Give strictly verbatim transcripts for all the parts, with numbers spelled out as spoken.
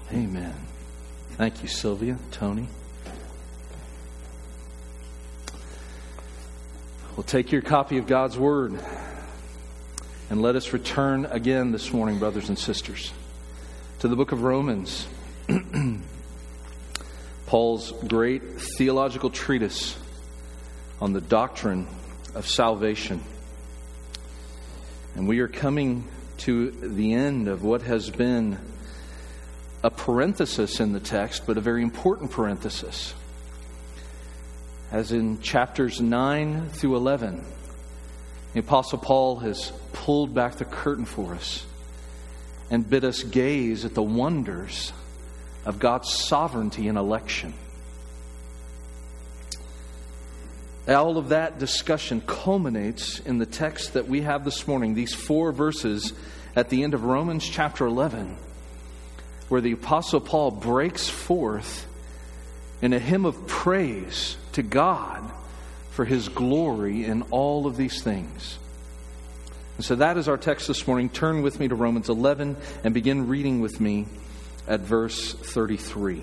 Amen. Thank you, Sylvia, Tony. Well, take your copy of God's Word and let us return again this morning, brothers and sisters, to the book of Romans. Paul's great theological treatise on the doctrine of salvation. And we are coming to the end of what has been a parenthesis in the text, but a very important parenthesis. As in chapters nine through eleven, the Apostle Paul has pulled back the curtain for us and bid us gaze at the wonders of God's sovereignty and election. All of that discussion culminates in the text that we have this morning, these four verses at the end of Romans chapter eleven, where the Apostle Paul breaks forth in a hymn of praise to God for His glory in all of these things. And so that is our text this morning. Turn with me to Romans eleven and begin reading with me at verse thirty-three.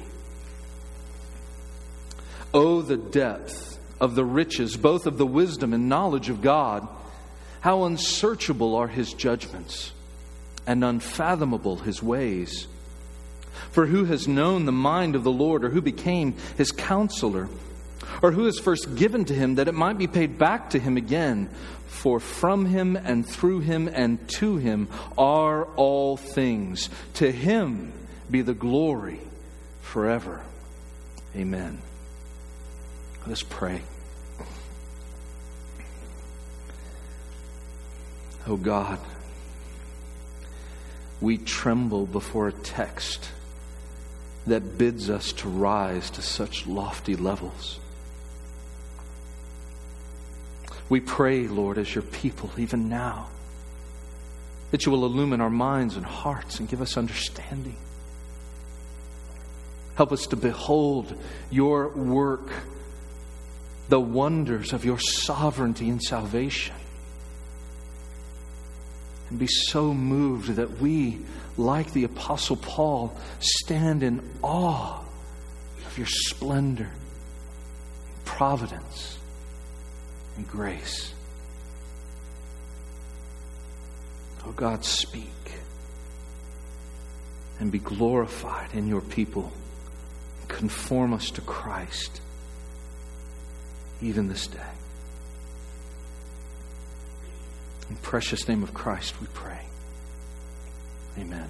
Oh, the depth of the riches, both of the wisdom and knowledge of God! How unsearchable are His judgments, and unfathomable His ways! For who has known the mind of the Lord, or who became His counselor? Or who is first given to Him that it might be paid back to Him again? For from Him and through Him and to Him are all things. To Him be the glory forever. Amen. Let us pray. Oh God, we tremble before a text that bids us to rise to such lofty levels. We pray, Lord, as your people, even now, that you will illumine our minds and hearts and give us understanding. Help us to behold your work, the wonders of your sovereignty and salvation, and be so moved that we, like the Apostle Paul, stand in awe of your splendor, providence, and grace. Oh God, speak and be glorified in your people. Conform us to Christ even this day. In the precious name of Christ we pray. Amen.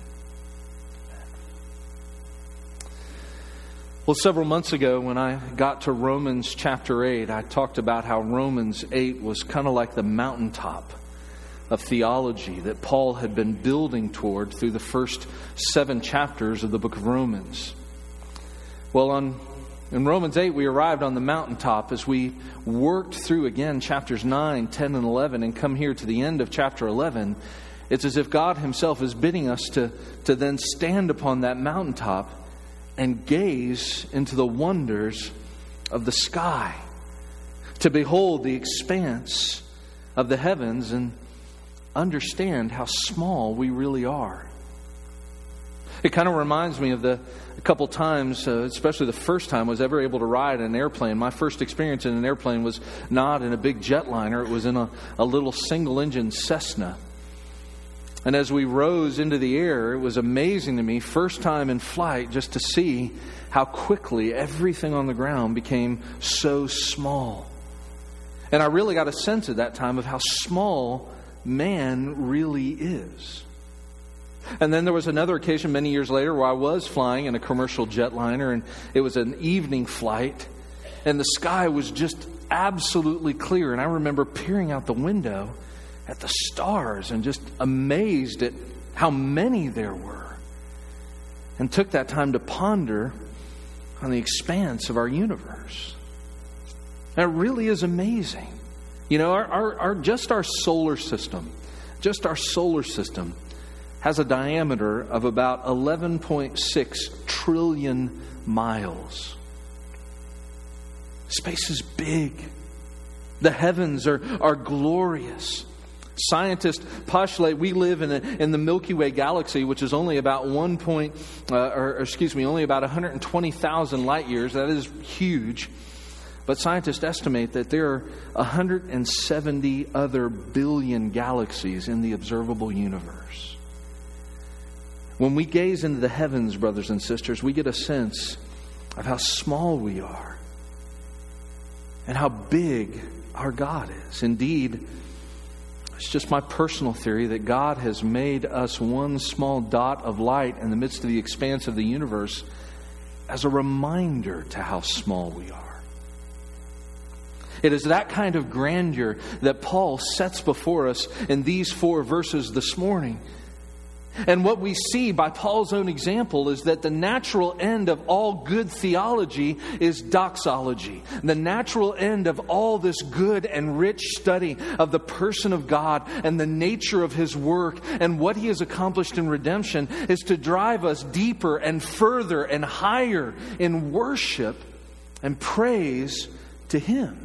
Well, several months ago when I got to Romans chapter eight, I talked about how Romans eight was kind of like the mountaintop of theology that Paul had been building toward through the first seven chapters of the book of Romans. Well, on in Romans eight, we arrived on the mountaintop as we worked through again chapters nine, ten, and eleven and come here to the end of chapter eleven. It's as if God Himself is bidding us to, to then stand upon that mountaintop and gaze into the wonders of the sky, to behold the expanse of the heavens and understand how small we really are. It kind of reminds me of the a couple times, uh, especially the first time I was ever able to ride an airplane. My first experience in an airplane was not in a big jetliner. It was in a, a little single-engine Cessna. And as we rose into the air, it was amazing to me, first time in flight, just to see how quickly everything on the ground became so small. And I really got a sense at that time of how small man really is. And then there was another occasion many years later where I was flying in a commercial jetliner, and it was an evening flight, and the sky was just absolutely clear. And I remember peering out the window at the stars and just amazed at how many there were, and took that time to ponder on the expanse of our universe. And it really is amazing. You know, our, our, our just our solar system, just our solar system has a diameter of about eleven point six trillion miles. Space is big. The heavens are, are glorious. Scientists postulate we live in, a, in the Milky Way galaxy, which is only about one point, uh, or, or excuse me, only about one hundred twenty thousand light years. That is huge. But scientists estimate that there are one hundred seventy other billion galaxies in the observable universe. When we gaze into the heavens, brothers and sisters, we get a sense of how small we are and how big our God is. Indeed, it's just my personal theory that God has made us one small dot of light in the midst of the expanse of the universe as a reminder to how small we are. It is that kind of grandeur that Paul sets before us in these four verses this morning. And what we see by Paul's own example is that the natural end of all good theology is doxology. The natural end of all this good and rich study of the person of God and the nature of His work and what He has accomplished in redemption is to drive us deeper and further and higher in worship and praise to Him.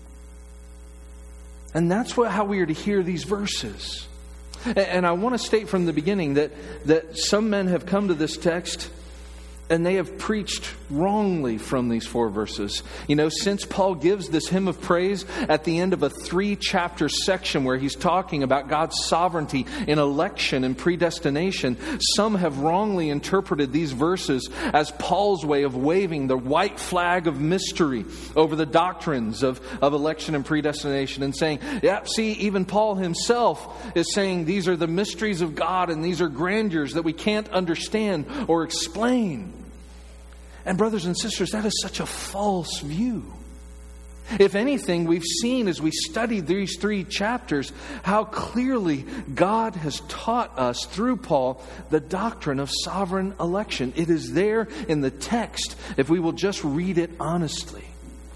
And that's what, how we are to hear these verses. And I want to state from the beginning that, that some men have come to this text and they have preached wrongly from these four verses. You know, since Paul gives this hymn of praise at the end of a three-chapter section where he's talking about God's sovereignty in election and predestination, some have wrongly interpreted these verses as Paul's way of waving the white flag of mystery over the doctrines of, of election and predestination and saying, yeah, see, even Paul himself is saying these are the mysteries of God and these are grandeurs that we can't understand or explain. And brothers and sisters, that is such a false view. If anything, we've seen as we studied these three chapters how clearly God has taught us through Paul the doctrine of sovereign election. It is there in the text if we will just read it honestly.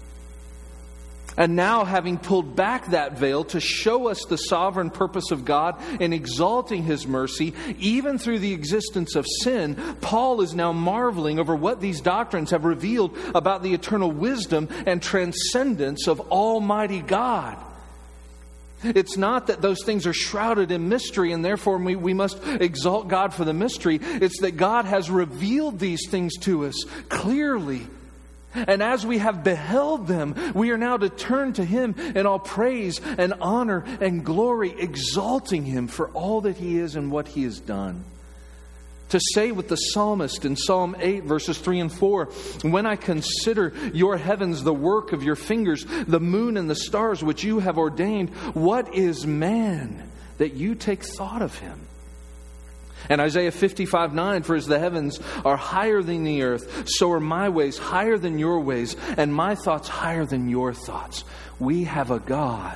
And now, having pulled back that veil to show us the sovereign purpose of God in exalting His mercy, even through the existence of sin, Paul is now marveling over what these doctrines have revealed about the eternal wisdom and transcendence of Almighty God. It's not that those things are shrouded in mystery and therefore we, we must exalt God for the mystery. It's that God has revealed these things to us clearly. And as we have beheld them, we are now to turn to Him in all praise and honor and glory, exalting Him for all that He is and what He has done. To say with the psalmist in Psalm eight, verses three and four, when I consider your heavens, the work of your fingers, the moon and the stars which you have ordained, what is man that you take thought of him? And Isaiah fifty-five nine, for as the heavens are higher than the earth, so are my ways higher than your ways, and my thoughts higher than your thoughts. We have a God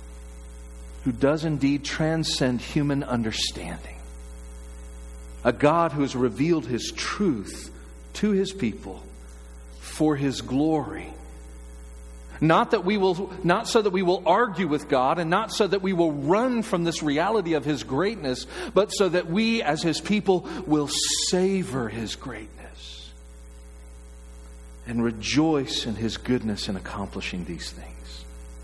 who does indeed transcend human understanding. A God who has revealed His truth to His people for His glory. Not that we will, not so that we will argue with God, and not so that we will run from this reality of His greatness, but so that we as His people will savor His greatness and rejoice in His goodness in accomplishing these things.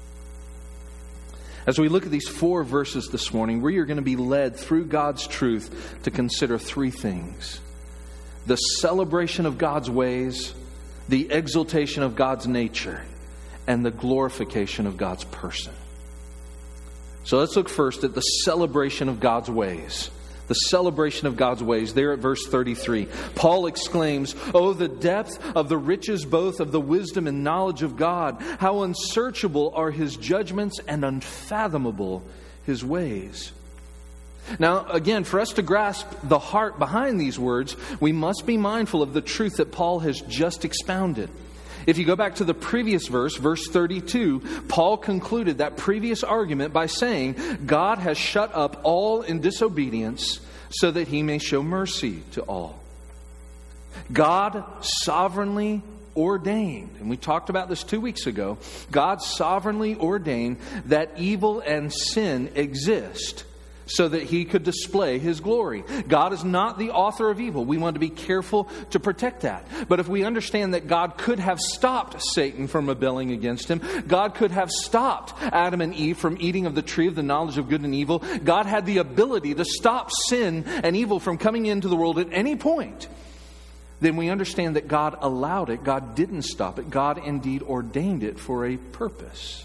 As we look at these four verses this morning, we are going to be led through God's truth to consider three things: the celebration of God's ways, the exaltation of God's nature, and the glorification of God's person. So let's look first at the celebration of God's ways. The celebration of God's ways. There at verse thirty-three, Paul exclaims, "Oh, the depth of the riches both of the wisdom and knowledge of God! How unsearchable are His judgments and unfathomable His ways." Now, again, for us to grasp the heart behind these words, we must be mindful of the truth that Paul has just expounded. If you go back to the previous verse, verse thirty-two, Paul concluded that previous argument by saying, God has shut up all in disobedience so that He may show mercy to all. God sovereignly ordained, and we talked about this two weeks ago, God sovereignly ordained that evil and sin exist so that he could display his glory. God is not the author of evil. We want to be careful to protect that. But if we understand that God could have stopped Satan from rebelling against him, God could have stopped Adam and Eve from eating of the tree of the knowledge of good and evil, God had the ability to stop sin and evil from coming into the world at any point, then we understand that God allowed it. God didn't stop it. God indeed ordained it for a purpose.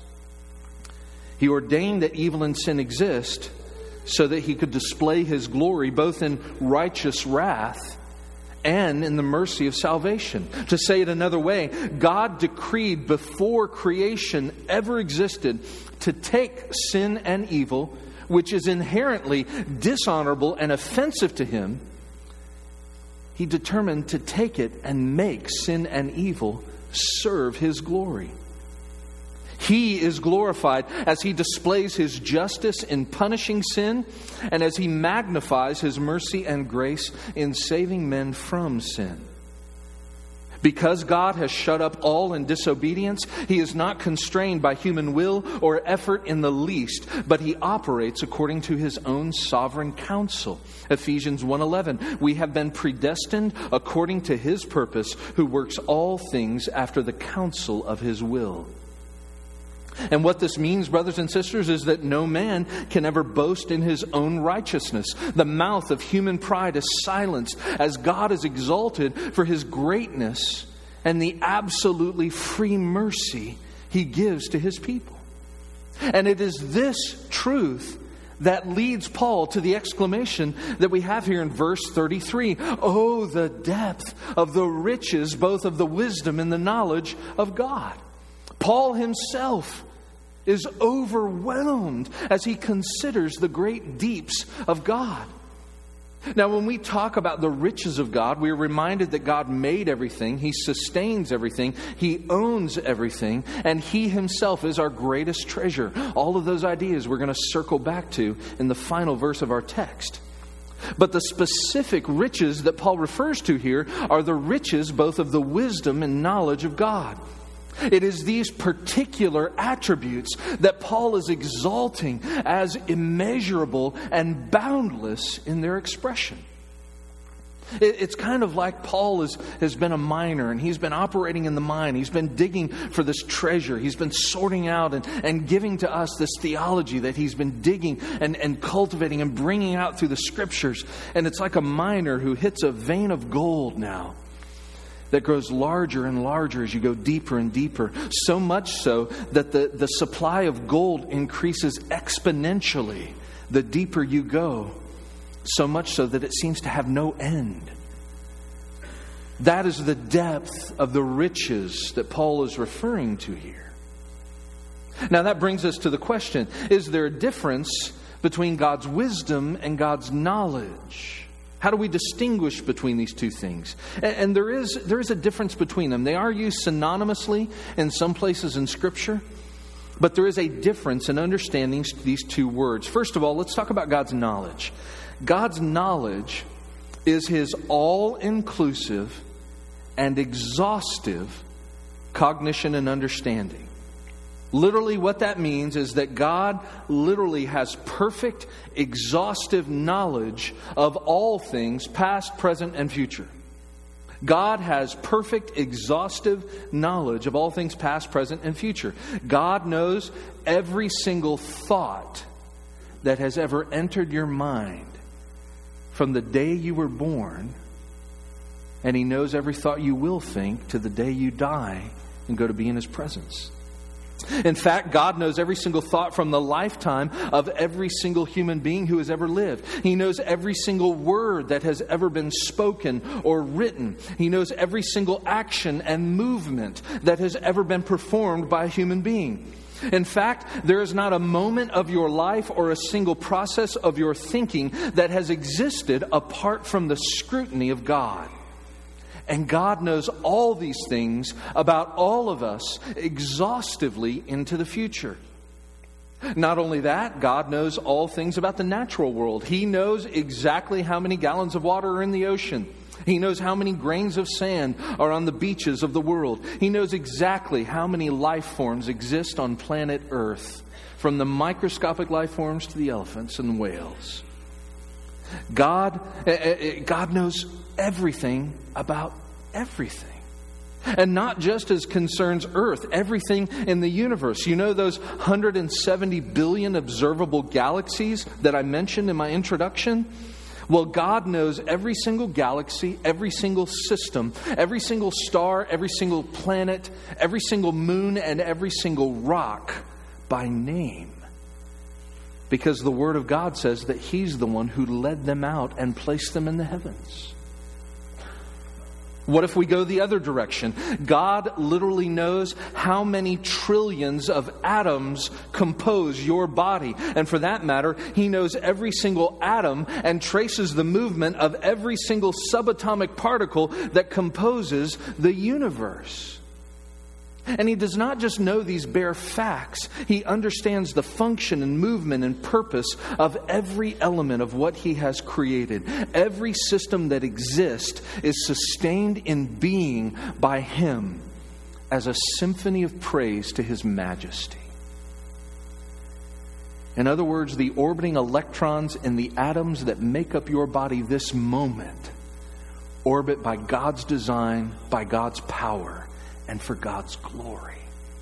He ordained that evil and sin exist so that he could display his glory both in righteous wrath and in the mercy of salvation. To say it another way, God decreed before creation ever existed to take sin and evil, which is inherently dishonorable and offensive to him. He determined to take it and make sin and evil serve his glory. He is glorified as he displays his justice in punishing sin and as he magnifies his mercy and grace in saving men from sin. Because God has shut up all in disobedience, he is not constrained by human will or effort in the least, but he operates according to his own sovereign counsel. Ephesians one eleven, we have been predestined according to his purpose, who works all things after the counsel of his will. And what this means, brothers and sisters, is that no man can ever boast in his own righteousness. The mouth of human pride is silenced as God is exalted for his greatness and the absolutely free mercy he gives to his people. And it is this truth that leads Paul to the exclamation that we have here in verse thirty-three. Oh, the depth of the riches, both of the wisdom and the knowledge of God. Paul himself is overwhelmed as he considers the great deeps of God. Now, when we talk about the riches of God, we are reminded that God made everything, he sustains everything, he owns everything, and he himself is our greatest treasure. All of those ideas we're going to circle back to in the final verse of our text. But the specific riches that Paul refers to here are the riches both of the wisdom and knowledge of God. It is these particular attributes that Paul is exalting as immeasurable and boundless in their expression. It's kind of like Paul is, has been a miner and he's been operating in the mine. He's been digging for this treasure. He's been sorting out and, and giving to us this theology that he's been digging and, and cultivating and bringing out through the scriptures. And it's like a miner who hits a vein of gold now that grows larger and larger as you go deeper and deeper. So much so that the, the supply of gold increases exponentially the deeper you go. So much so that it seems to have no end. That is the depth of the riches that Paul is referring to here. Now that brings us to the question, is there a difference between God's wisdom and God's knowledge? How do we distinguish between these two things? And, and there is there is a difference between them. They are used synonymously in some places in Scripture, but there is a difference in understanding these two words. First of all, let's talk about God's knowledge. God's knowledge is his all-inclusive and exhaustive cognition and understanding. Literally what that means is that God literally has perfect, exhaustive knowledge of all things, past, present, and future. God has perfect, exhaustive knowledge of all things past, present, and future. God knows every single thought that has ever entered your mind from the day you were born, and he knows every thought you will think to the day you die and go to be in his presence. In fact, God knows every single thought from the lifetime of every single human being who has ever lived. He knows every single word that has ever been spoken or written. He knows every single action and movement that has ever been performed by a human being. In fact, there is not a moment of your life or a single process of your thinking that has existed apart from the scrutiny of God. And God knows all these things about all of us exhaustively into the future. Not only that, God knows all things about the natural world. He knows exactly how many gallons of water are in the ocean. He knows how many grains of sand are on the beaches of the world. He knows exactly how many life forms exist on planet Earth, from the microscopic life forms to the elephants and whales. God, God knows everything about everything. And not just as concerns Earth, everything in the universe. You know those one hundred seventy billion observable galaxies that I mentioned in my introduction? Well, God knows every single galaxy, every single system, every single star, every single planet, every single moon, and every single rock by name. Because the Word of God says that He's the one who led them out and placed them in the heavens. What if we go the other direction? God literally knows how many trillions of atoms compose your body. And for that matter, He knows every single atom and traces the movement of every single subatomic particle that composes the universe. And He does not just know these bare facts. He understands the function and movement and purpose of every element of what He has created. Every system that exists is sustained in being by Him as a symphony of praise to His majesty. In other words, the orbiting electrons in the atoms that make up your body this moment orbit by God's design, by God's power, and for God's glory.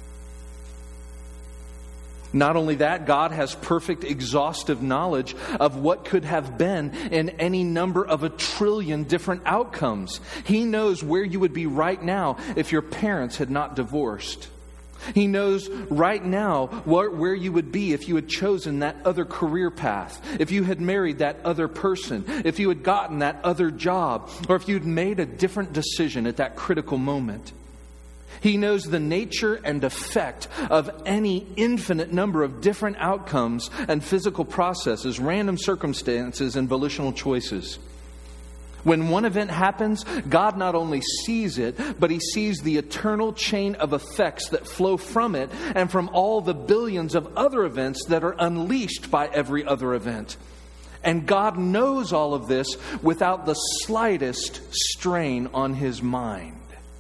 Not only that, God has perfect, exhaustive knowledge of what could have been in any number of a trillion different outcomes. He knows where you would be right now if your parents had not divorced. He knows right now where you would be if you had chosen that other career path, if you had married that other person, if you had gotten that other job, or if you'd made a different decision at that critical moment. He knows the nature and effect of any infinite number of different outcomes and physical processes, random circumstances, and volitional choices. When one event happens, God not only sees it, but He sees the eternal chain of effects that flow from it and from all the billions of other events that are unleashed by every other event. And God knows all of this without the slightest strain on His mind.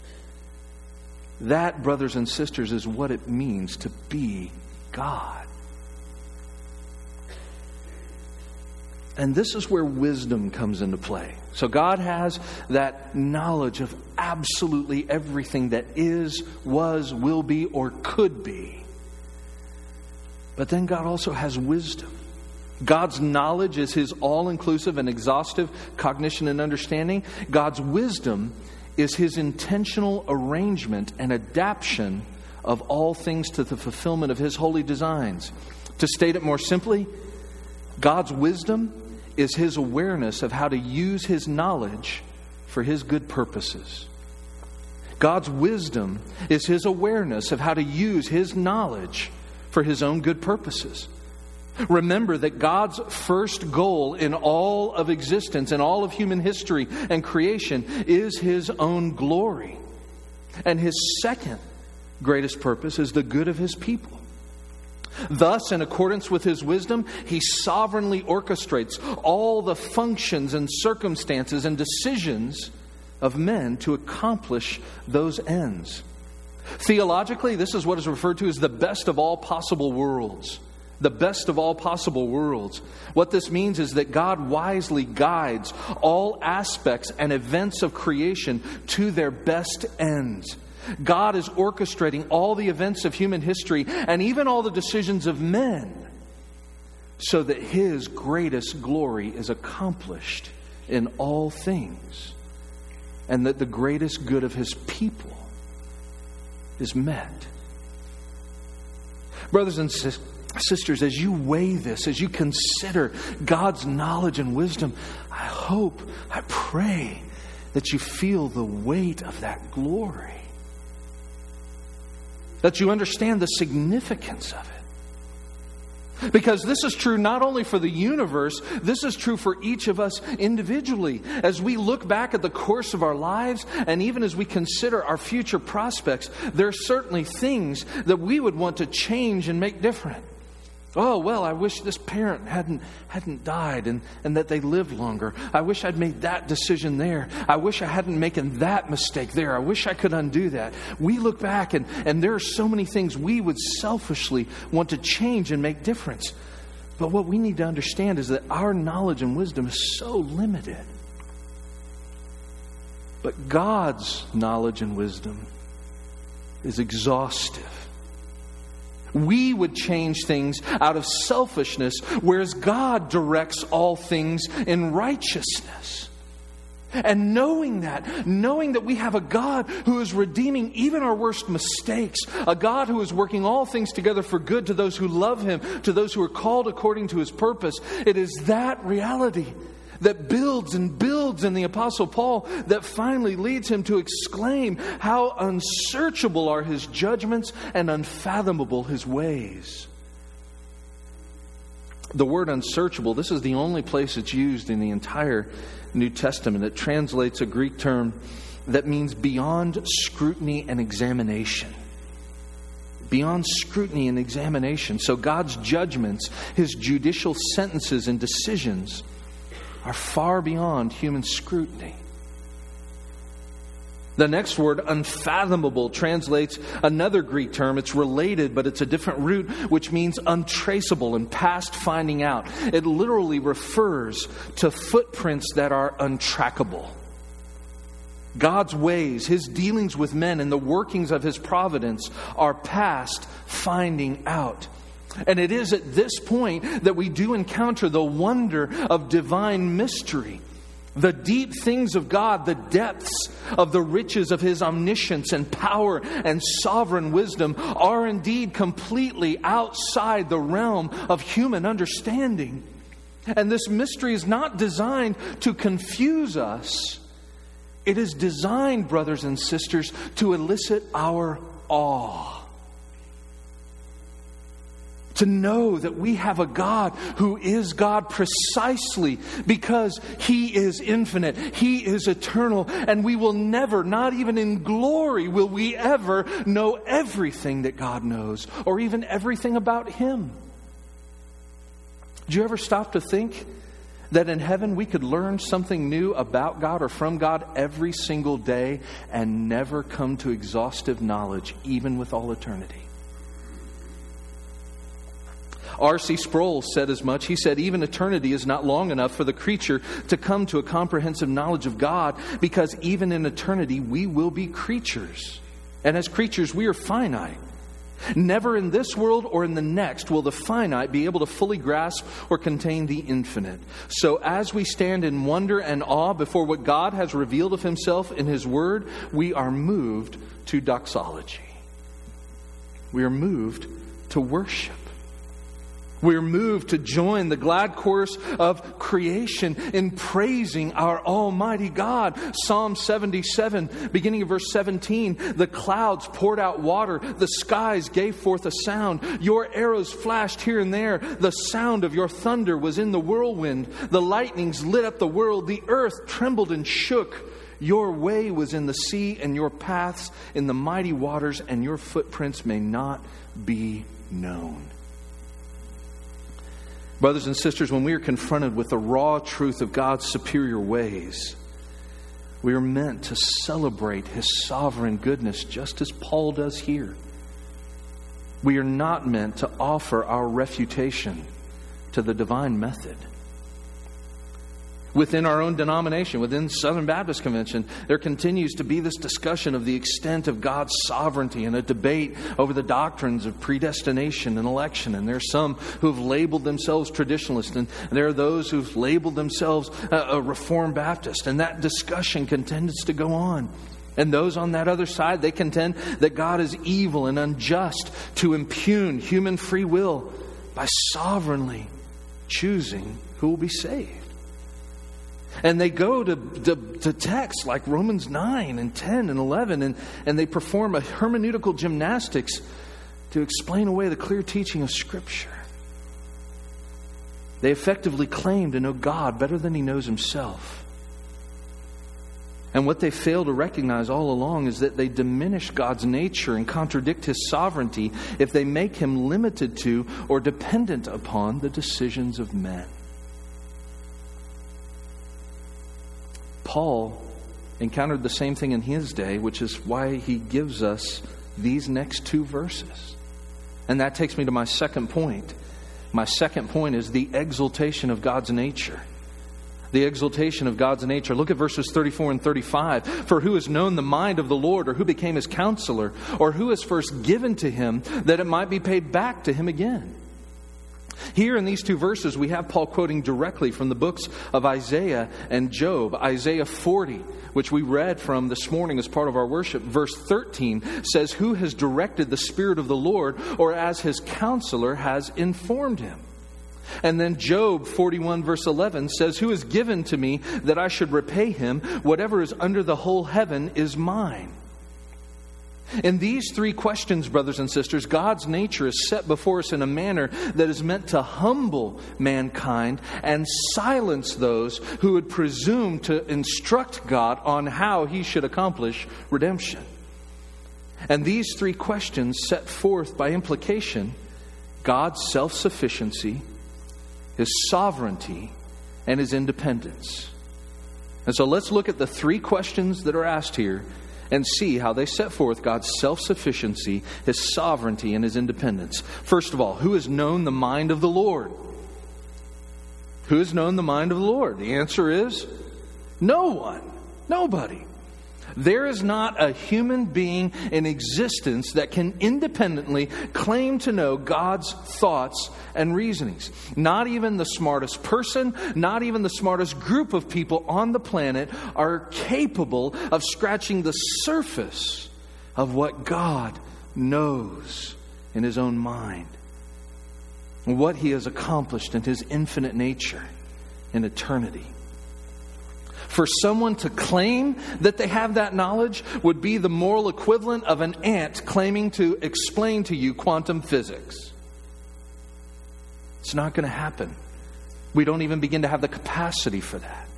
That, brothers and sisters, is what it means to be God. And this is where wisdom comes into play. So God has that knowledge of absolutely everything that is, was, will be, or could be. But then God also has wisdom. God's knowledge is His all-inclusive and exhaustive cognition and understanding. God's wisdom is His intentional arrangement and adaptation of all things to the fulfillment of His holy designs. To state it more simply, God's wisdom is His awareness of how to use His knowledge for His good purposes. God's wisdom is His awareness of how to use His knowledge for His own good purposes. Remember that God's first goal in all of existence, in all of human history and creation, is His own glory. And His second greatest purpose is the good of His people. Thus, in accordance with His wisdom, He sovereignly orchestrates all the functions and circumstances and decisions of men to accomplish those ends. Theologically, this is what is referred to as the best of all possible worlds. The best of all possible worlds. What this means is that God wisely guides all aspects and events of creation to their best ends. God is orchestrating all the events of human history and even all the decisions of men so that His greatest glory is accomplished in all things and that the greatest good of His people is met. Brothers and sisters, Sisters, as you weigh this, as you consider God's knowledge and wisdom, I hope, I pray that you feel the weight of that glory. That you understand the significance of it. Because this is true not only for the universe, this is true for each of us individually. As we look back at the course of our lives, and even as we consider our future prospects, there are certainly things that we would want to change and make different. Oh, well, I wish this parent hadn't hadn't died and, and that they lived longer. I wish I'd made that decision there. I wish I hadn't making that mistake there. I wish I could undo that. We look back and, and there are so many things we would selfishly want to change and make difference. But what we need to understand is that our knowledge and wisdom is so limited. But God's knowledge and wisdom is exhaustive. We would change things out of selfishness, whereas God directs all things in righteousness. And knowing that, knowing that we have a God who is redeeming even our worst mistakes, a God who is working all things together for good to those who love Him, to those who are called according to His purpose, it is that reality that builds and builds in the Apostle Paul that finally leads him to exclaim how unsearchable are His judgments and unfathomable His ways. The word unsearchable, this is the only place it's used in the entire New Testament. It translates a Greek term that means beyond scrutiny and examination. Beyond scrutiny and examination. So God's judgments, His judicial sentences and decisions are far beyond human scrutiny. The next word, unfathomable, translates another Greek term. It's related, but it's a different root, which means untraceable and past finding out. It literally refers to footprints that are untrackable. God's ways, His dealings with men, and the workings of His providence are past finding out. And it is at this point that we do encounter the wonder of divine mystery. The deep things of God, the depths of the riches of His omniscience and power and sovereign wisdom are indeed completely outside the realm of human understanding. And this mystery is not designed to confuse us. It is designed, brothers and sisters, to elicit our awe. To know that we have a God who is God precisely because He is infinite, He is eternal, and we will never, not even in glory, will we ever know everything that God knows, or even everything about Him. Do you ever stop to think that in heaven we could learn something new about God or from God every single day and never come to exhaustive knowledge, even with all eternity? R C Sproul said as much. He said, even eternity is not long enough for the creature to come to a comprehensive knowledge of God, because even in eternity we will be creatures. And as creatures we are finite. Never in this world or in the next will the finite be able to fully grasp or contain the infinite. So as we stand in wonder and awe before what God has revealed of Himself in His Word, we are moved to doxology. We are moved to worship. We're moved to join the glad chorus of creation in praising our Almighty God. Psalm seventy-seven, beginning of verse seventeen, the clouds poured out water, the skies gave forth a sound, your arrows flashed here and there, the sound of your thunder was in the whirlwind, the lightnings lit up the world, the earth trembled and shook. Your way was in the sea, and your paths in the mighty waters, and your footprints may not be known. Brothers and sisters, when we are confronted with the raw truth of God's superior ways, we are meant to celebrate His sovereign goodness, just as Paul does here. We are not meant to offer our refutation to the divine method. Within our own denomination, within Southern Baptist Convention, there continues to be this discussion of the extent of God's sovereignty and a debate over the doctrines of predestination and election. And there are some who have labeled themselves traditionalists, and there are those who've labeled themselves a Reformed Baptist. And that discussion continues to go on. And those on that other side, they contend that God is evil and unjust to impugn human free will by sovereignly choosing who will be saved. And they go to, to, to texts like Romans nine and ten and eleven, and, and they perform a hermeneutical gymnastics to explain away the clear teaching of Scripture. They effectively claim to know God better than He knows Himself. And what they fail to recognize all along is that they diminish God's nature and contradict His sovereignty if they make Him limited to or dependent upon the decisions of men. Paul encountered the same thing in his day, which is why he gives us these next two verses. And that takes me to my second point. My second point is the exaltation of God's nature. The exaltation of God's nature. Look at verses thirty-four and thirty-five. For who has known the mind of the Lord, or who became His counselor, or who has first given to Him that it might be paid back to Him again? Here in these two verses, we have Paul quoting directly from the books of Isaiah and Job. Isaiah forty, which we read from this morning as part of our worship, verse thirteen says, who has directed the Spirit of the Lord, or as His counselor has informed him? And then Job forty-one verse eleven says, who has given to me that I should repay him? Whatever is under the whole heaven is mine. In these three questions, brothers and sisters, God's nature is set before us in a manner that is meant to humble mankind and silence those who would presume to instruct God on how He should accomplish redemption. And these three questions set forth by implication God's self-sufficiency, His sovereignty, and His independence. And so let's look at the three questions that are asked here and see how they set forth God's self-sufficiency, His sovereignty, and His independence. First of all, who has known the mind of the Lord? Who has known the mind of the Lord? The answer is no one. Nobody. There is not a human being in existence that can independently claim to know God's thoughts and reasonings. Not even the smartest person, not even the smartest group of people on the planet are capable of scratching the surface of what God knows in His own mind, and what He has accomplished in His infinite nature in eternity. For someone to claim that they have that knowledge would be the moral equivalent of an ant claiming to explain to you quantum physics. It's not going to happen. We don't even begin to have the capacity for that.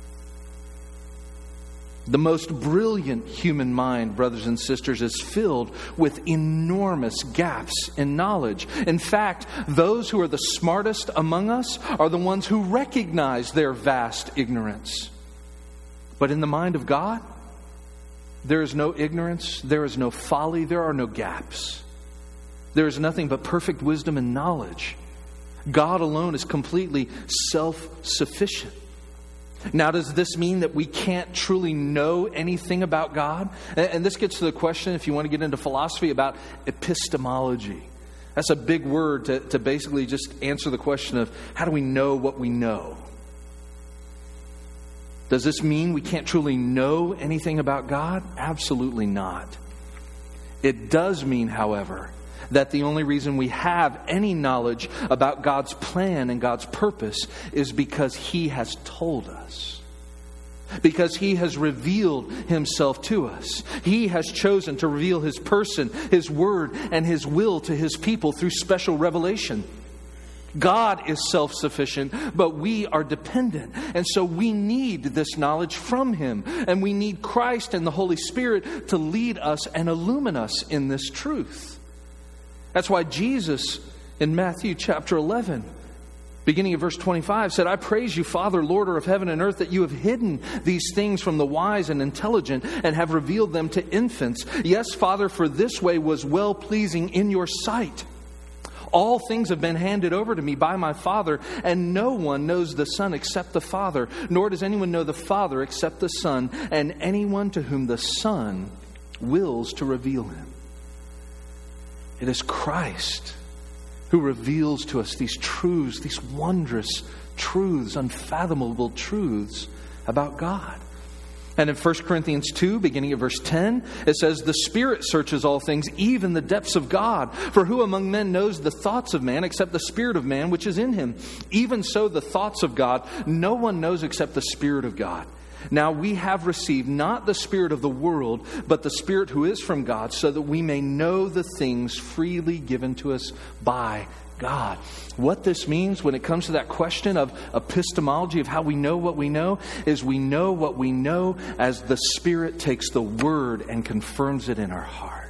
The most brilliant human mind, brothers and sisters, is filled with enormous gaps in knowledge. In fact, those who are the smartest among us are the ones who recognize their vast ignorance. But in the mind of God, there is no ignorance, there is no folly, there are no gaps. There is nothing but perfect wisdom and knowledge. God alone is completely self-sufficient. Now, does this mean that we can't truly know anything about God? And this gets to the question, if you want to get into philosophy, about epistemology. That's a big word to, to basically just answer the question of how do we know what we know? Does this mean we can't truly know anything about God? Absolutely not. It does mean, however, that the only reason we have any knowledge about God's plan and God's purpose is because He has told us. Because He has revealed Himself to us. He has chosen to reveal His person, His word, and His will to His people through special revelation. God is self-sufficient, but we are dependent. And so we need this knowledge from Him. And we need Christ and the Holy Spirit to lead us and illumine us in this truth. That's why Jesus in Matthew chapter eleven, beginning of verse twenty-five, said, I praise you, Father, Lord of heaven and earth, that you have hidden these things from the wise and intelligent and have revealed them to infants. Yes, Father, for this way was well-pleasing in your sight. All things have been handed over to me by my Father, and no one knows the Son except the Father, nor does anyone know the Father except the Son, and anyone to whom the Son wills to reveal Him. It is Christ who reveals to us these truths, these wondrous truths, unfathomable truths about God. And in First Corinthians two, beginning at verse ten, it says, the Spirit searches all things, even the depths of God. For who among men knows the thoughts of man except the Spirit of man which is in him? Even so, the thoughts of God no one knows except the Spirit of God. Now we have received not the spirit of the world, but the Spirit who is from God, so that we may know the things freely given to us by God. What this means when it comes to that question of epistemology, of how we know what we know, is we know what we know as the Spirit takes the Word and confirms it in our heart.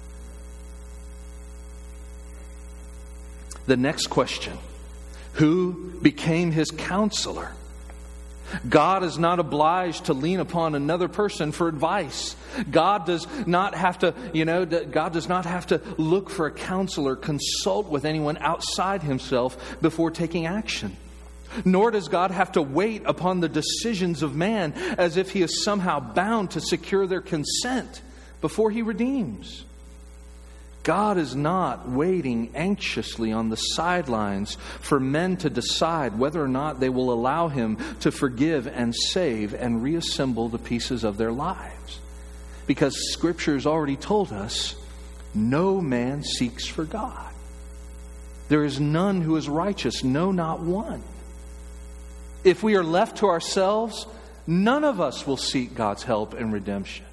The next question: who became his counselor? God is not obliged to lean upon another person for advice. God does not have to, you know, God does not have to look for a counselor, consult with anyone outside himself before taking action. Nor does God have to wait upon the decisions of man as if he is somehow bound to secure their consent before he redeems. God is not waiting anxiously on the sidelines for men to decide whether or not they will allow him to forgive and save and reassemble the pieces of their lives. Because Scripture has already told us, no man seeks for God. There is none who is righteous, no, not one. If we are left to ourselves, none of us will seek God's help and redemption.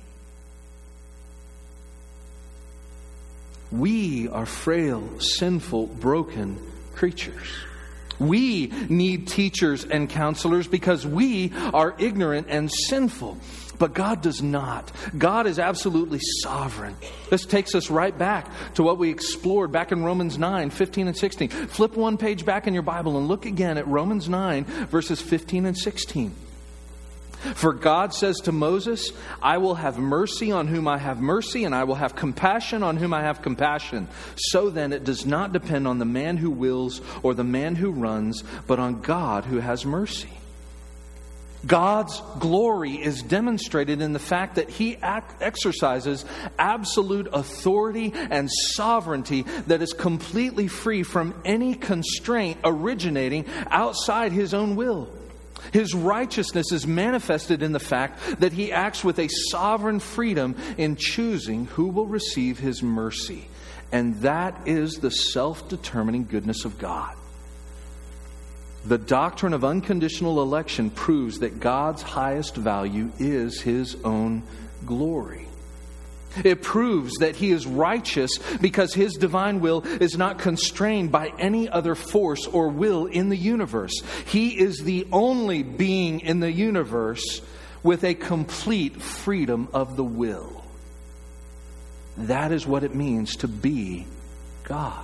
We are frail, sinful, broken creatures. We need teachers and counselors because we are ignorant and sinful. But God does not. God is absolutely sovereign. This takes us right back to what we explored back in Romans nine, fifteen and sixteen. Flip one page back in your Bible and look again at Romans nine, verses fifteen and sixteen. For God says to Moses, I will have mercy on whom I have mercy, and I will have compassion on whom I have compassion. So then it does not depend on the man who wills or the man who runs, but on God who has mercy. God's glory is demonstrated in the fact that He exercises absolute authority and sovereignty that is completely free from any constraint originating outside His own will. His righteousness is manifested in the fact that He acts with a sovereign freedom in choosing who will receive His mercy. And that is the self-determining goodness of God. The doctrine of unconditional election proves that God's highest value is His own glory. It proves that He is righteous because His divine will is not constrained by any other force or will in the universe. He is the only being in the universe with a complete freedom of the will. That is what it means to be God.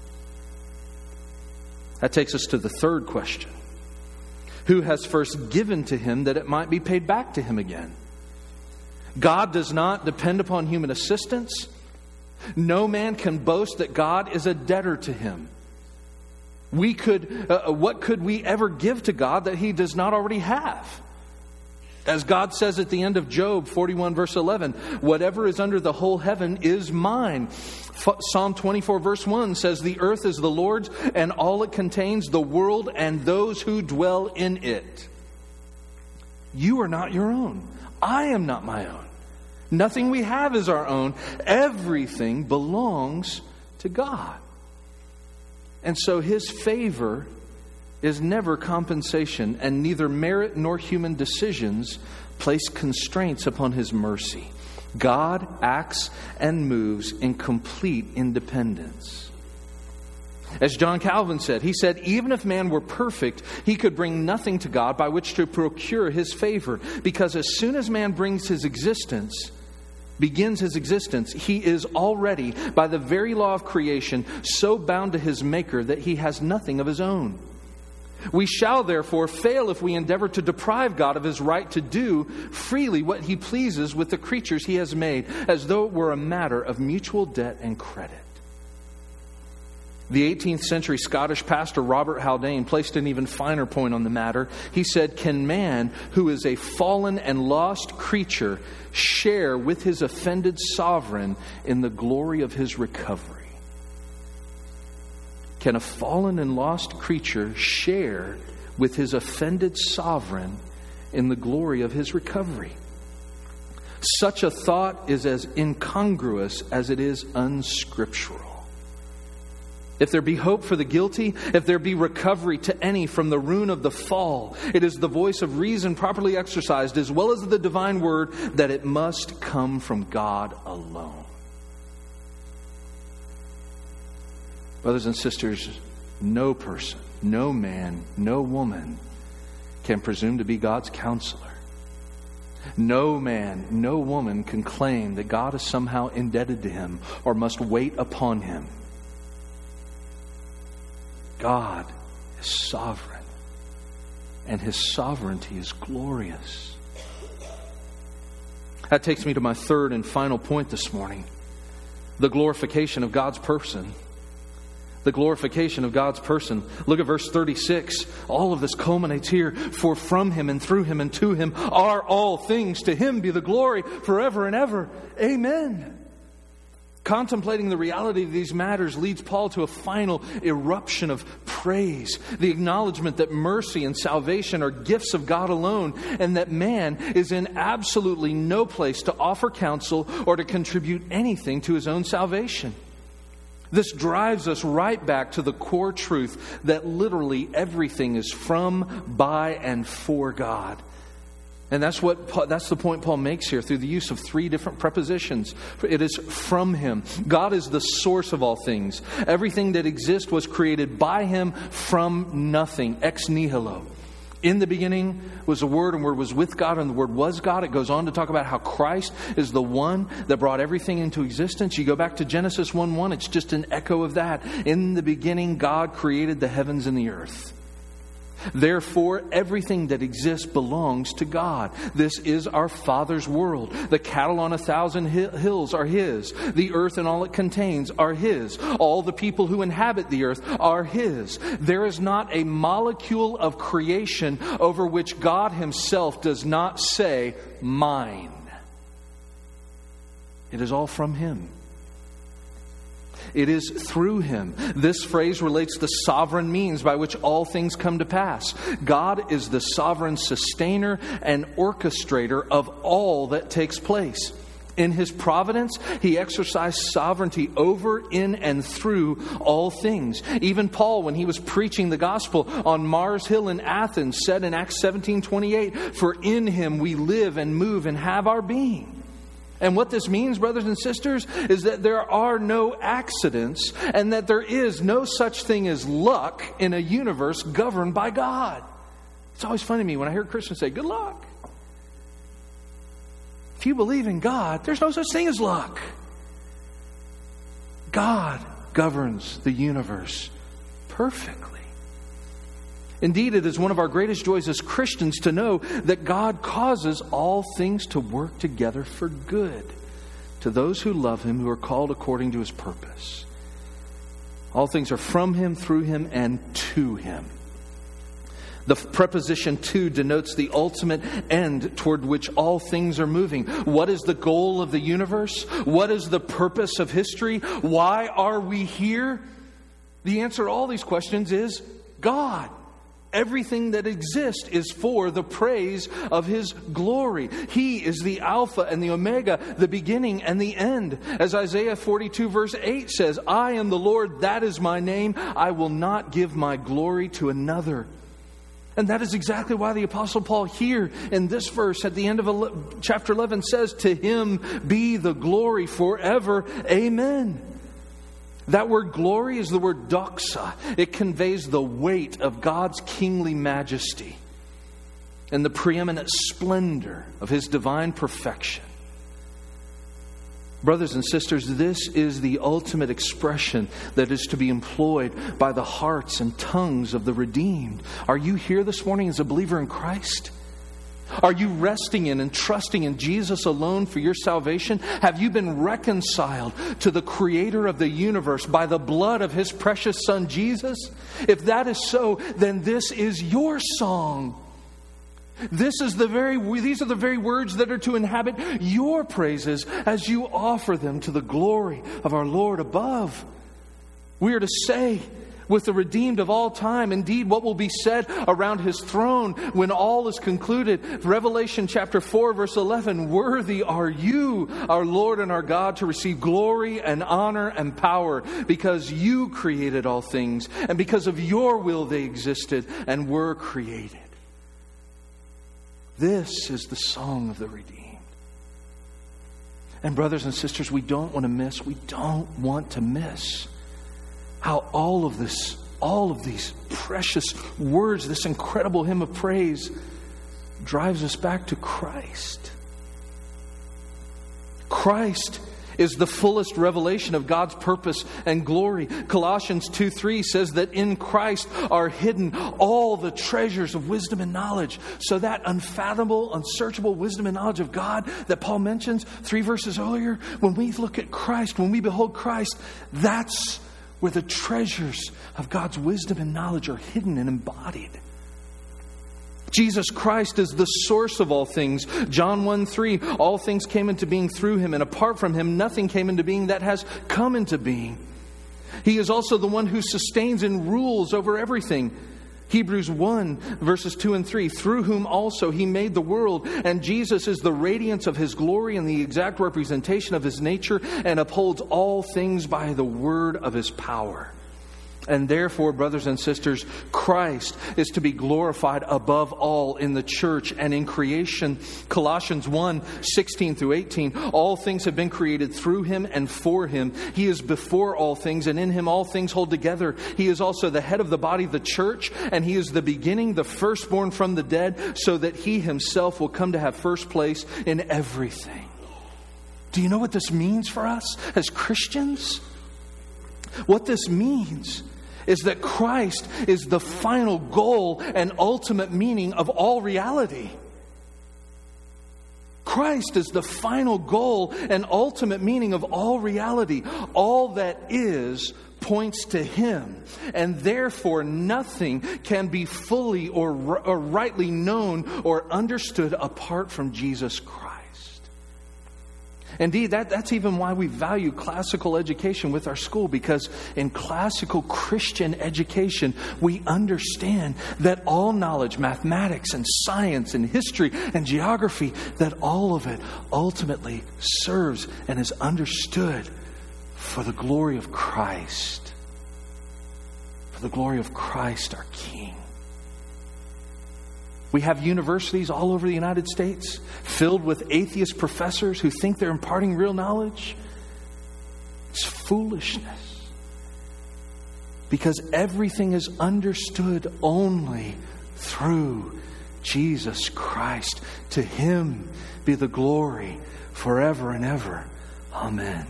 That takes us to the third question. Who has first given to Him that it might be paid back to Him again? God does not depend upon human assistance. No man can boast that God is a debtor to him. We could, uh, what could we ever give to God that He does not already have? As God says at the end of Job forty-one verse eleven, whatever is under the whole heaven is mine. Psalm twenty-four verse one says, the earth is the Lord's and all it contains, the world and those who dwell in it. You are not your own. I am not my own. Nothing we have is our own. Everything belongs to God. And so His favor is never compensation, and neither merit nor human decisions place constraints upon His mercy. God acts and moves in complete independence. As John Calvin said, he said, even if man were perfect, he could bring nothing to God by which to procure His favor. Because as soon as man brings his existence, begins his existence, he is already, by the very law of creation, so bound to his Maker that he has nothing of his own. We shall therefore fail if we endeavor to deprive God of His right to do freely what He pleases with the creatures He has made, as though it were a matter of mutual debt and credit. The eighteenth century Scottish pastor Robert Haldane placed an even finer point on the matter. He said, can man, who is a fallen and lost creature, share with his offended sovereign in the glory of his recovery? Can a fallen and lost creature share with his offended sovereign in the glory of his recovery? Such a thought is as incongruous as it is unscriptural. If there be hope for the guilty, if there be recovery to any from the ruin of the fall, it is the voice of reason properly exercised, as well as the divine word, that it must come from God alone. Brothers and sisters, no person, no man, no woman can presume to be God's counselor. No man, no woman can claim that God is somehow indebted to him or must wait upon him. God is sovereign, and his sovereignty is glorious. That takes me to my third and final point this morning: the glorification of God's person. The glorification of God's person. Look at verse thirty-six. All of this culminates here. For from him and through him and to him are all things. To him be the glory forever and ever. Amen. Contemplating the reality of these matters leads Paul to a final eruption of praise. The acknowledgement that mercy and salvation are gifts of God alone, and that man is in absolutely no place to offer counsel or to contribute anything to his own salvation. This drives us right back to the core truth that literally everything is from, by, and for God. And that's what that's the point Paul makes here through the use of three different prepositions. It is from him. God is the source of all things. Everything that exists was created by him from nothing, ex nihilo. In the beginning was the Word, and the Word was with God, and the Word was God. It goes on to talk about how Christ is the one that brought everything into existence. You go back to Genesis one one, it's just an echo of that. In the beginning, God created the heavens and the earth. Therefore, everything that exists belongs to God. This is our Father's world. The cattle on a thousand hills are His. The earth and all it contains are His. All the people who inhabit the earth are His. There is not a molecule of creation over which God Himself does not say, mine. It is all from Him. It is through Him. This phrase relates the sovereign means by which all things come to pass. God is the sovereign sustainer and orchestrator of all that takes place. In His providence, He exercised sovereignty over, in, and through all things. Even Paul, when he was preaching the gospel on Mars Hill in Athens, said in Acts seventeen twenty-eight, "For in Him we live and move and have our being." And what this means, brothers and sisters, is that there are no accidents and that there is no such thing as luck in a universe governed by God. It's always funny to me when I hear Christians say, good luck. If you believe in God, there's no such thing as luck. God governs the universe perfectly. Indeed, it is one of our greatest joys as Christians to know that God causes all things to work together for good to those who love Him, who are called according to His purpose. All things are from Him, through Him, and to Him. The preposition to denotes the ultimate end toward which all things are moving. What is the goal of the universe? What is the purpose of history? Why are we here? The answer to all these questions is God. Everything that exists is for the praise of His glory. He is the Alpha and the Omega, the beginning and the end. As Isaiah forty-two verse eight says, I am the Lord, that is my name. I will not give my glory to another. And that is exactly why the Apostle Paul here in this verse at the end of chapter eleven says, to Him be the glory forever. Amen. That word glory is the word doxa. It conveys the weight of God's kingly majesty and the preeminent splendor of His divine perfection. Brothers and sisters, this is the ultimate expression that is to be employed by the hearts and tongues of the redeemed. Are you here this morning as a believer in Christ? Are you resting in and trusting in Jesus alone for your salvation? Have you been reconciled to the Creator of the universe by the blood of His precious Son, Jesus? If that is so, then this is your song. This is the very, these are the very words that are to inhabit your praises as you offer them to the glory of our Lord above. We are to say, with the redeemed of all time. Indeed, what will be said around His throne when all is concluded? Revelation chapter four, verse eleven, worthy are you, our Lord and our God, to receive glory and honor and power, because you created all things, and because of your will they existed and were created. This is the song of the redeemed. And brothers and sisters, we don't want to miss, we don't want to miss how all of this, all of these precious words, this incredible hymn of praise, drives us back to Christ. Christ is the fullest revelation of God's purpose and glory. Colossians two three says that in Christ are hidden all the treasures of wisdom and knowledge. So that unfathomable, unsearchable wisdom and knowledge of God that Paul mentions three verses earlier, when we look at Christ, when we behold Christ, that's where the treasures of God's wisdom and knowledge are hidden and embodied. Jesus Christ is the source of all things. John one three, all things came into being through Him, and apart from Him, nothing came into being that has come into being. He is also the one who sustains and rules over everything. Hebrews one, verses two and three, through whom also He made the world, and Jesus is the radiance of His glory and the exact representation of His nature, and upholds all things by the word of His power. And therefore, brothers and sisters, Christ is to be glorified above all in the church and in creation. Colossians one, sixteen through eighteen, all things have been created through Him and for Him. He is before all things, and in Him all things hold together. He is also the head of the body, the church, and He is the beginning, the firstborn from the dead, so that He Himself will come to have first place in everything. Do you know what this means for us as Christians? What this means is that Christ is the final goal and ultimate meaning of all reality. Christ is the final goal and ultimate meaning of all reality. All that is points to Him, and therefore nothing can be fully or, or rightly known or understood apart from Jesus Christ. Indeed, that, that's even why we value classical education with our school, because in classical Christian education, we understand that all knowledge, mathematics and science and history and geography, that all of it ultimately serves and is understood for the glory of Christ. For the glory of Christ, our King. We have universities all over the United States filled with atheist professors who think they're imparting real knowledge. It's foolishness. Because everything is understood only through Jesus Christ. To Him be the glory forever and ever. Amen.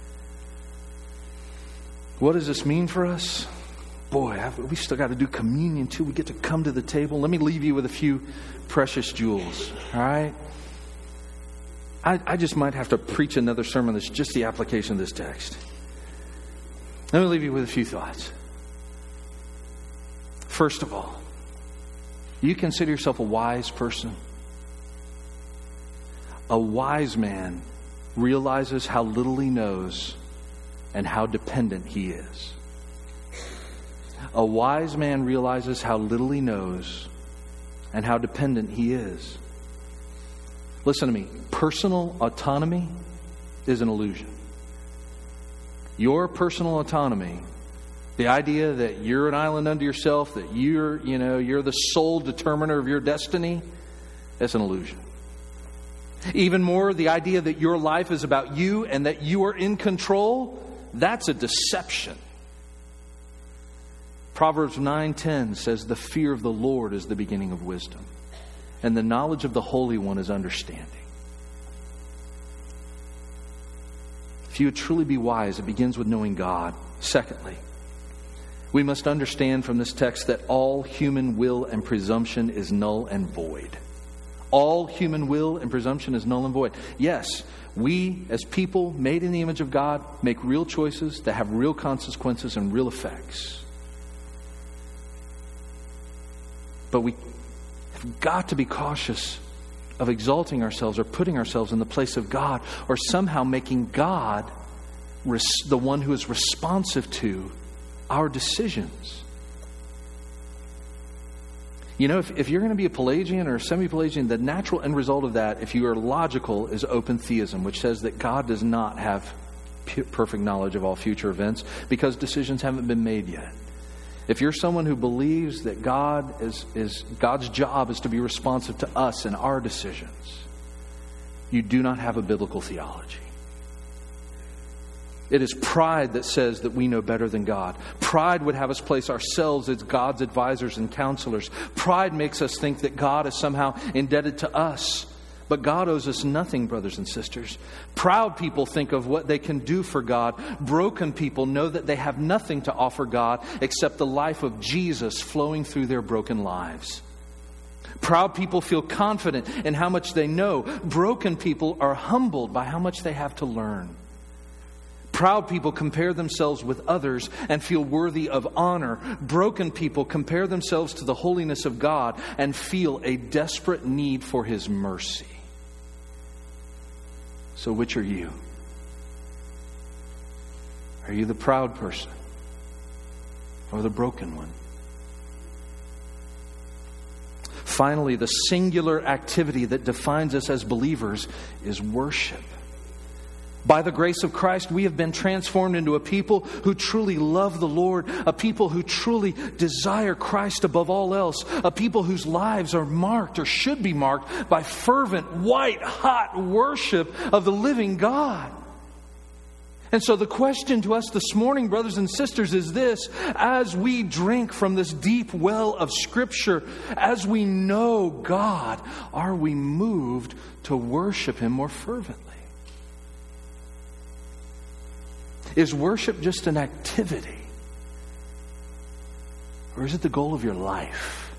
What does this mean for us? Boy, we still got to do communion too. We get to come to the table. Let me leave you with a few precious jewels. All right? I, I just might have to preach another sermon that's just the application of this text. Let me leave you with a few thoughts. First of all, you consider yourself a wise person. A wise man realizes how little he knows and how dependent he is. A wise man realizes how little he knows and how dependent he is. Listen to me. Personal autonomy is an illusion. Your personal autonomy, the idea that you're an island unto yourself, that you're, you know, you're the sole determiner of your destiny, that's an illusion. Even more, the idea that your life is about you and that you are in control, that's a deception. Proverbs nine ten says, the fear of the Lord is the beginning of wisdom, and the knowledge of the Holy One is understanding. If you would truly be wise, it begins with knowing God. Secondly, we must understand from this text that all human will and presumption is null and void. All human will and presumption is null and void. Yes, we as people made in the image of God make real choices that have real consequences and real effects. But we have got to be cautious of exalting ourselves or putting ourselves in the place of God, or somehow making God res- the one who is responsive to our decisions. You know, if, if you're going to be a Pelagian or a semi-Pelagian, the natural end result of that, if you are logical, is open theism, which says that God does not have perfect knowledge of all future events because decisions haven't been made yet. If you're someone who believes that God is, is God's job is to be responsive to us and our decisions, you do not have a biblical theology. It is pride that says that we know better than God. Pride would have us place ourselves as God's advisors and counselors. Pride makes us think that God is somehow indebted to us. But God owes us nothing, brothers and sisters. Proud people think of what they can do for God. Broken people know that they have nothing to offer God except the life of Jesus flowing through their broken lives. Proud people feel confident in how much they know. Broken people are humbled by how much they have to learn. Proud people compare themselves with others and feel worthy of honor. Broken people compare themselves to the holiness of God and feel a desperate need for His mercy. So which are you? Are you the proud person or the broken one? Finally, the singular activity that defines us as believers is worship. By the grace of Christ, we have been transformed into a people who truly love the Lord, a people who truly desire Christ above all else, a people whose lives are marked or should be marked by fervent, white-hot worship of the living God. And so the question to us this morning, brothers and sisters, is this: as we drink from this deep well of Scripture, as we know God, are we moved to worship Him more fervently? Is worship just an activity? Or is it the goal of your life?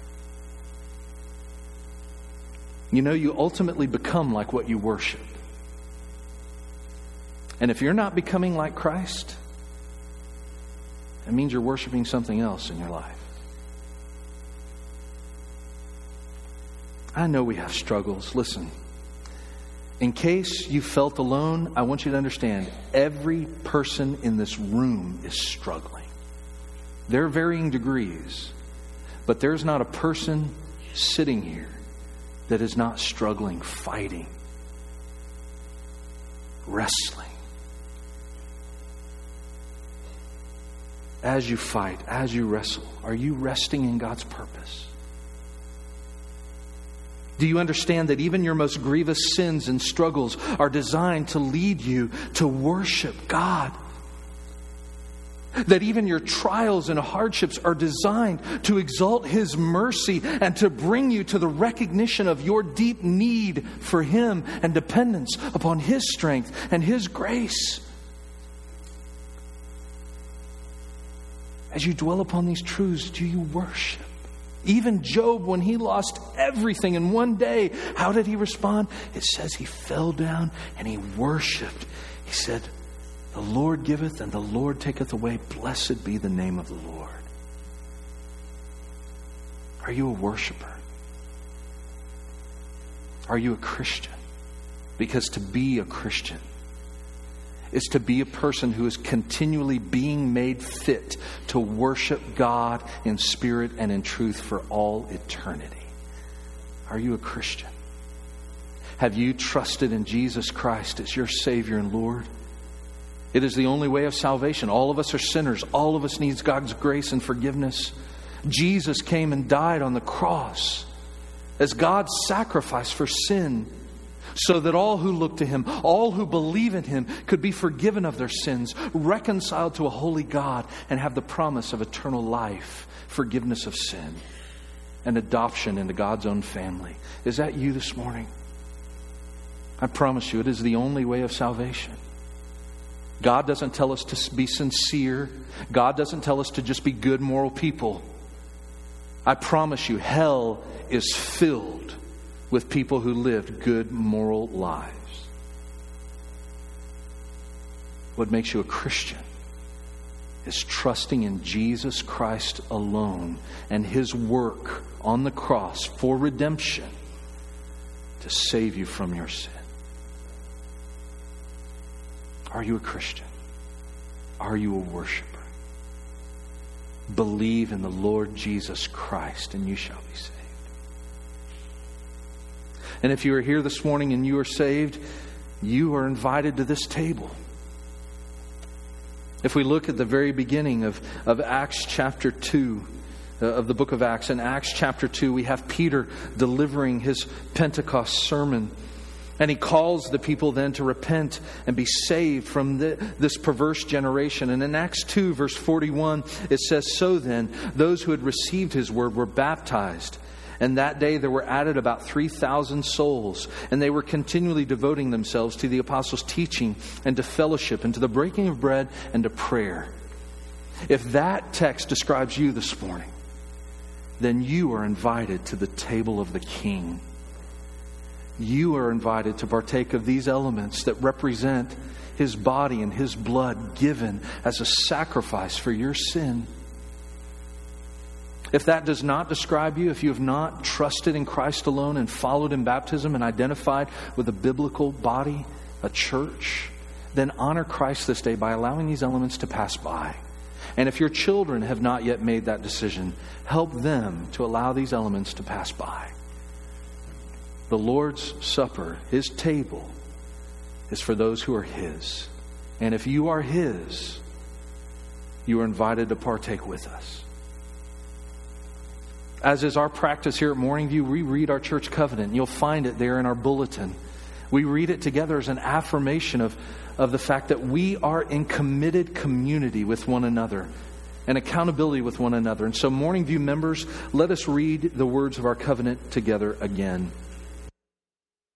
You know, you ultimately become like what you worship. And if you're not becoming like Christ, it means you're worshiping something else in your life. I know we have struggles. Listen. In case you felt alone, I want you to understand, every person in this room is struggling. There are varying degrees, but there's not a person sitting here that is not struggling, fighting, wrestling. As you fight, as you wrestle, are you resting in God's purpose? Do you understand that even your most grievous sins and struggles are designed to lead you to worship God? That even your trials and hardships are designed to exalt His mercy and to bring you to the recognition of your deep need for Him and dependence upon His strength and His grace. As you dwell upon these truths, do you worship? Even Job, when he lost everything in one day, how did he respond? It says he fell down and he worshiped. He said, "The Lord giveth and the Lord taketh away. Blessed be the name of the Lord." Are you a worshiper? Are you a Christian? Because to be a Christian is to be a person who is continually being made fit to worship God in spirit and in truth for all eternity. Are you a Christian? Have you trusted in Jesus Christ as your Savior and Lord? It is the only way of salvation. All of us are sinners. All of us needs God's grace and forgiveness. Jesus came and died on the cross as God's sacrifice for sin, so that all who look to Him, all who believe in Him, could be forgiven of their sins, reconciled to a holy God, and have the promise of eternal life, forgiveness of sin, and adoption into God's own family. Is that you this morning? I promise you, it is the only way of salvation. God doesn't tell us to be sincere. God doesn't tell us to just be good, moral people. I promise you, hell is filled with people who lived good, moral lives. What makes you a Christian is trusting in Jesus Christ alone and His work on the cross for redemption to save you from your sin. Are you a Christian? Are you a worshiper? Believe in the Lord Jesus Christ, and you shall be saved. And if you are here this morning and you are saved, you are invited to this table. If we look at the very beginning of, of Acts chapter two, uh, of the book of Acts, in Acts chapter two, we have Peter delivering his Pentecost sermon. And he calls the people then to repent and be saved from the, this perverse generation. And in Acts two, verse forty-one, it says, "So then, those who had received his word were baptized. And that day there were added about three thousand souls. And they were continually devoting themselves to the apostles' teaching and to fellowship and to the breaking of bread and to prayer." If that text describes you this morning, then you are invited to the table of the King. You are invited to partake of these elements that represent His body and His blood given as a sacrifice for your sin. If that does not describe you, if you have not trusted in Christ alone and followed in baptism and identified with a biblical body, a church, then honor Christ this day by allowing these elements to pass by. And if your children have not yet made that decision, help them to allow these elements to pass by. The Lord's Supper, His table, is for those who are His. And if you are His, you are invited to partake with us. As is our practice here at Morning View, we read our church covenant. You'll find it there in our bulletin. We read it together as an affirmation of, of the fact that we are in committed community with one another and accountability with one another. And so, Morning View members, let us read the words of our covenant together again.